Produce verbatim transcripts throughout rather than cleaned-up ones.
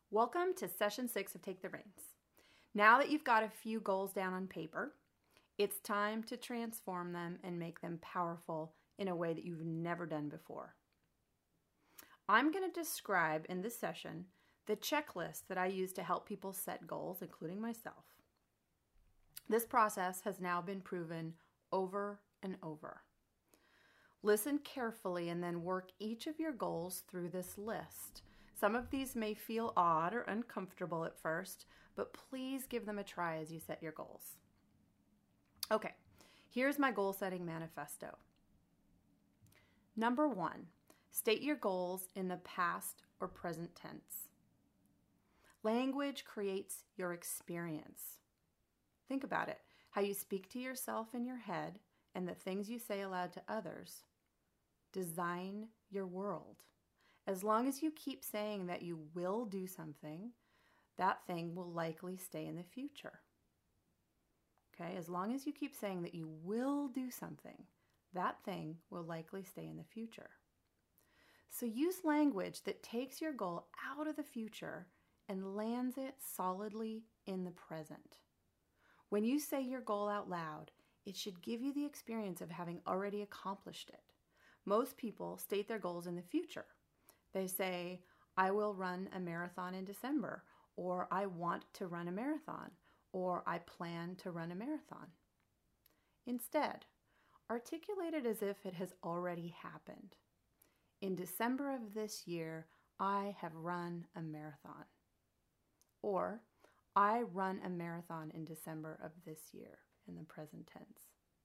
Welcome to session six of Take the Reins. Now that you've got a few goals down on paper, it's time to transform them and make them powerful in a way that you've never done before. I'm going to describe in this session the checklist that I use to help people set goals, including myself. This process has now been proven over and over. Listen carefully and then work each of your goals through this list. Some of these may feel odd or uncomfortable at first, but please give them a try as you set your goals. Okay, here's my goal setting manifesto. Number one, state your goals in the past or present tense. Language creates your experience. Think about it, how you speak to yourself in your head and the things you say aloud to others design your world. As long as you keep saying that you will do something, that thing will likely stay in the future. Okay, as long as you keep saying that you will do something, that thing will likely stay in the future. So use language that takes your goal out of the future and lands it solidly in the present. When you say your goal out loud, it should give you the experience of having already accomplished it. Most people state their goals in the future. They say, I will run a marathon in December, or I want to run a marathon, or I plan to run a marathon. Instead, articulate it as if it has already happened. In December of this year, I have run a marathon. Or, I run a marathon in December of this year, in the present tense.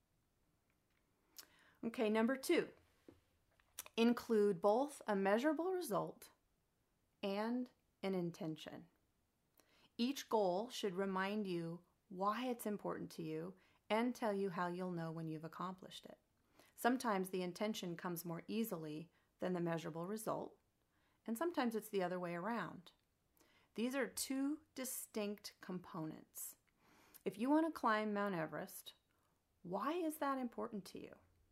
Okay, number two. Include both a measurable result and an intention. Each goal should remind you why it's important to you and tell you how you'll know when you've accomplished it. Sometimes the intention comes more easily than the measurable result, and sometimes it's the other way around. These are two distinct components. If you want to climb Mount Everest, why is that important to you?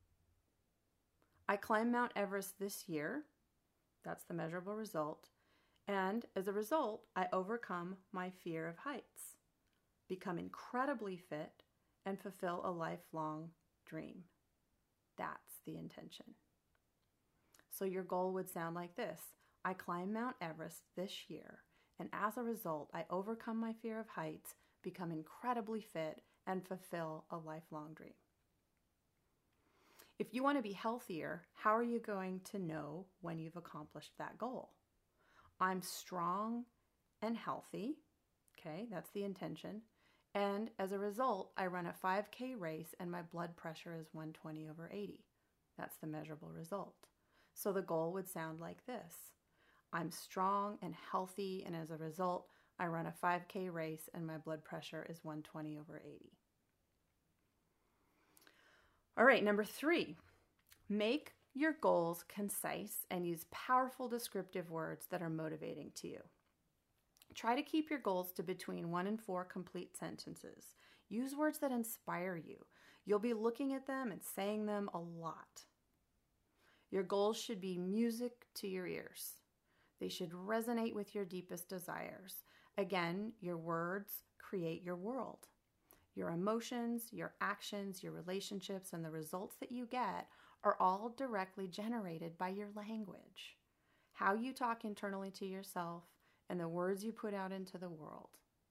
I climbed Mount Everest this year, that's the measurable result, and as a result, I overcome my fear of heights, become incredibly fit, and fulfill a lifelong dream. That's the intention. So your goal would sound like this: I climbed Mount Everest this year, and as a result, I overcome my fear of heights, become incredibly fit, and fulfill a lifelong dream. If you want to be healthier, how are you going to know when you've accomplished that goal? I'm strong and healthy, okay, that's the intention, and as a result, I run a five K race and my blood pressure is one twenty over eighty. That's the measurable result. So the goal would sound like this: I'm strong and healthy, and as a result, I run a five K race and my blood pressure is one twenty over eighty. All right, number three, make your goals concise and use powerful descriptive words that are motivating to you. Try to keep your goals to between one and four complete sentences. Use words that inspire you. You'll be looking at them and saying them a lot. Your goals should be music to your ears. They should resonate with your deepest desires. Again, your words create your world. Your emotions, your actions, your relationships, and the results that you get are all directly generated by your language. How you talk internally to yourself and the words you put out into the world.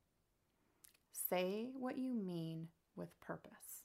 Say what you mean with purpose.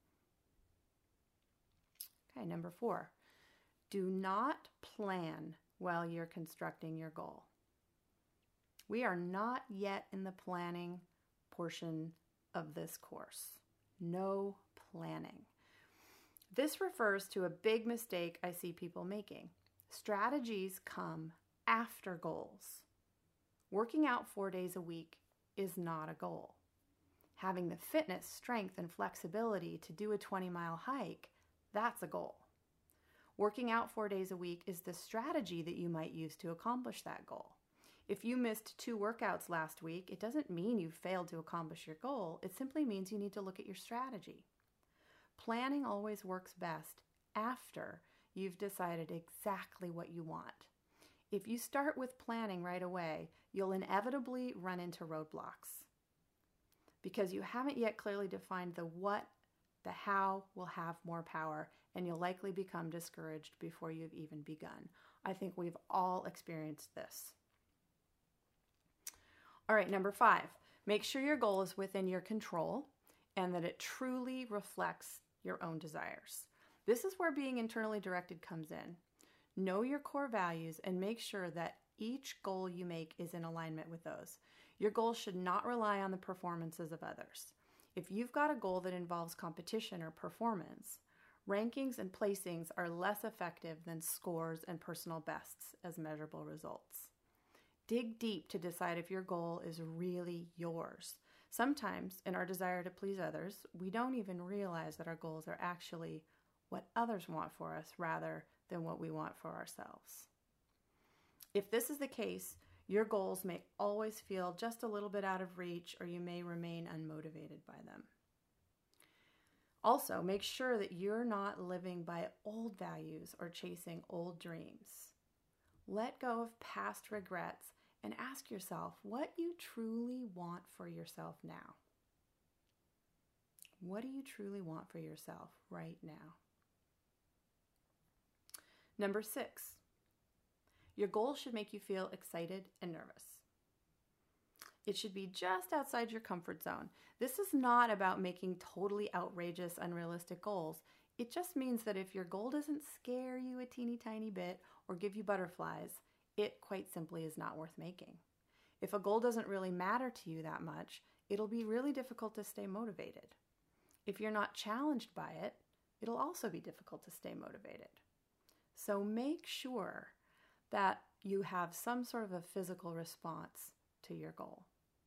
Okay, number four. Do not plan while you're constructing your goal. We are not yet in the planning portion of this course. No planning. This refers to a big mistake I see people making. Strategies come after goals. Working out four days a week is not a goal. Having the fitness, strength, and flexibility to do a twenty mile hike, that's a goal. Working out four days a week is the strategy that you might use to accomplish that goal. If you missed two workouts last week, it doesn't mean you failed to accomplish your goal. It simply means you need to look at your strategy. Planning always works best after you've decided exactly what you want. If you start with planning right away, you'll inevitably run into roadblocks because you haven't yet clearly defined the what, the how will have more power, and you'll likely become discouraged before you've even begun. I think we've all experienced this. All right, number five, make sure your goal is within your control and that it truly reflects your own desires. This is where being internally directed comes in. Know your core values and make sure that each goal you make is in alignment with those. Your goal should not rely on the performances of others. If you've got a goal that involves competition or performance, rankings and placings are less effective than scores and personal bests as measurable results. Dig deep to decide if your goal is really yours. Sometimes, in our desire to please others, we don't even realize that our goals are actually what others want for us rather than what we want for ourselves. If this is the case, your goals may always feel just a little bit out of reach, or you may remain unmotivated by them. Also, make sure that you're not living by old values or chasing old dreams. Let go of past regrets and ask yourself what you truly want for yourself now. What do you truly want for yourself right now? Number six, your goal should make you feel excited and nervous. It should be just outside your comfort zone. This is not about making totally outrageous, unrealistic goals. It just means that if your goal doesn't scare you a teeny tiny bit or give you butterflies, it quite simply is not worth making. If a goal doesn't really matter to you that much, it'll be really difficult to stay motivated. If you're not challenged by it, it'll also be difficult to stay motivated. So make sure that you have some sort of a physical response to your goal.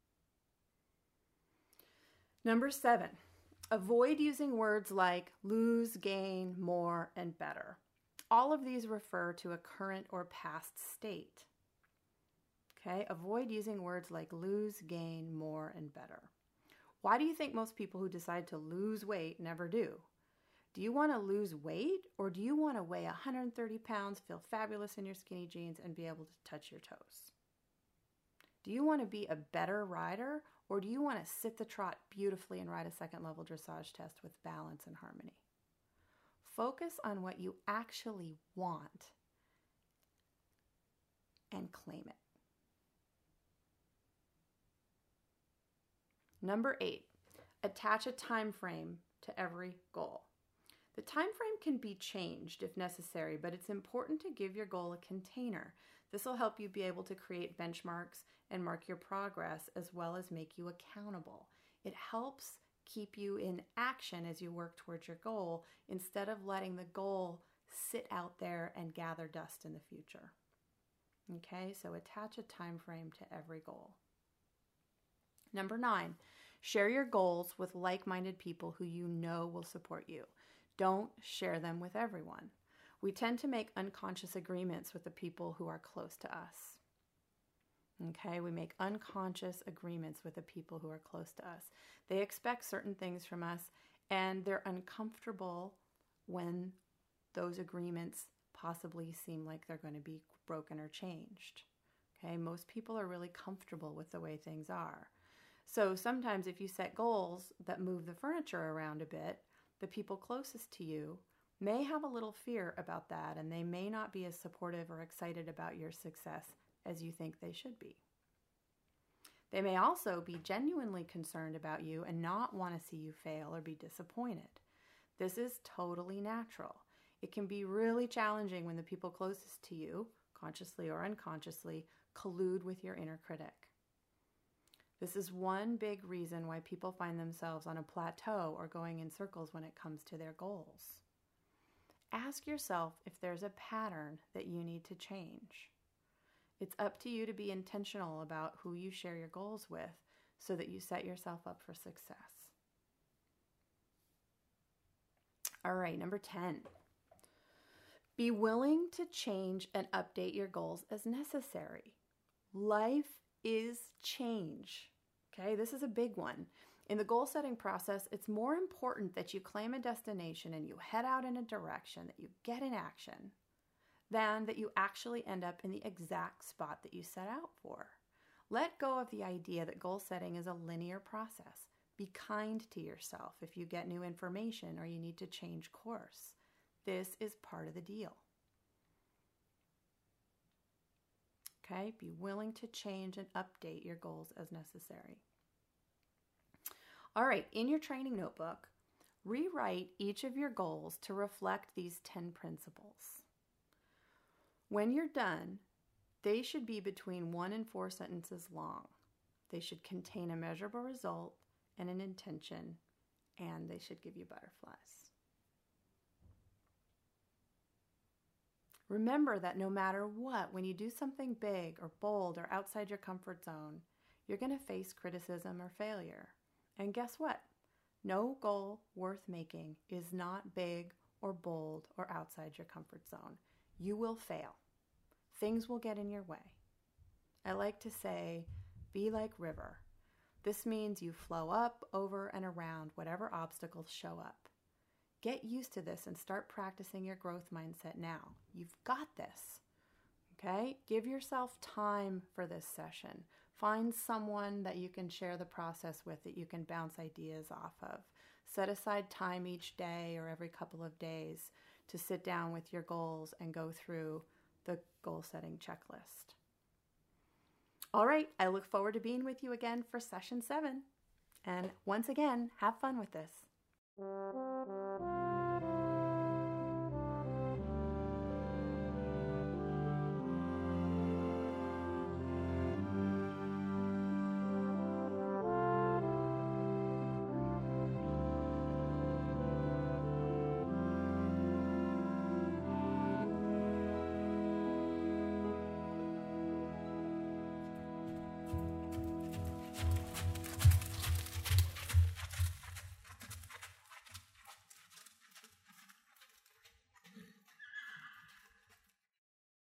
Number seven, avoid using words like lose, gain, more, and better. All of these refer to a current or past state. Okay, avoid using words like lose, gain, more, and better. Why do you think most people who decide to lose weight never do? Do you want to lose weight, or do you want to weigh one hundred thirty pounds, feel fabulous in your skinny jeans, and be able to touch your toes? Do you want to be a better rider, or do you want to sit the trot beautifully and ride a second level dressage test with balance and harmony? Focus on what you actually want and claim it. Number eight, attach a time frame to every goal. The time frame can be changed if necessary, but it's important to give your goal a container. This will help you be able to create benchmarks and mark your progress, as well as make you accountable. It helps keep you in action as you work towards your goal, instead of letting the goal sit out there and gather dust in the future. Okay, so attach a time frame to every goal. Number nine, share your goals with like-minded people who you know will support you. Don't share them with everyone. We tend to make unconscious agreements with the people who are close to us. Okay, we make unconscious agreements with the people who are close to us. They expect certain things from us, and they're uncomfortable when those agreements possibly seem like they're going to be broken or changed. Okay, most people are really comfortable with the way things are. So sometimes if you set goals that move the furniture around a bit, the people closest to you may have a little fear about that, and they may not be as supportive or excited about your success as you think they should be. They may also be genuinely concerned about you and not want to see you fail or be disappointed. This is totally natural. It can be really challenging when the people closest to you, consciously or unconsciously, collude with your inner critic. This is one big reason why people find themselves on a plateau or going in circles when it comes to their goals. Ask yourself if there's a pattern that you need to change. It's up to you to be intentional about who you share your goals with so that you set yourself up for success. All right, number ten. Be willing to change and update your goals as necessary. Life is change. Okay, this is a big one. In the goal setting process, it's more important that you claim a destination and you head out in a direction, that you get in action, than that you actually end up in the exact spot that you set out for. Let go of the idea that goal setting is a linear process. Be kind to yourself if you get new information or you need to change course. This is part of the deal. Okay? Be willing to change and update your goals as necessary. All right, in your training notebook, rewrite each of your goals to reflect these ten principles. When you're done, they should be between one and four sentences long. They should contain a measurable result and an intention, and they should give you butterflies. Remember that no matter what, when you do something big or bold or outside your comfort zone, you're going to face criticism or failure. And guess what? No goal worth making is not big or bold or outside your comfort zone. You will fail. Things will get in your way. I like to say, be like river. This means you flow up, over, and around whatever obstacles show up. Get used to this and start practicing your growth mindset now. You've got this. Okay? Give yourself time for this session. Find someone that you can share the process with, that you can bounce ideas off of. Set aside time each day or every couple of days to sit down with your goals and go through the goal setting checklist. All right, I look forward to being with you again for session seven. And once again, have fun with this.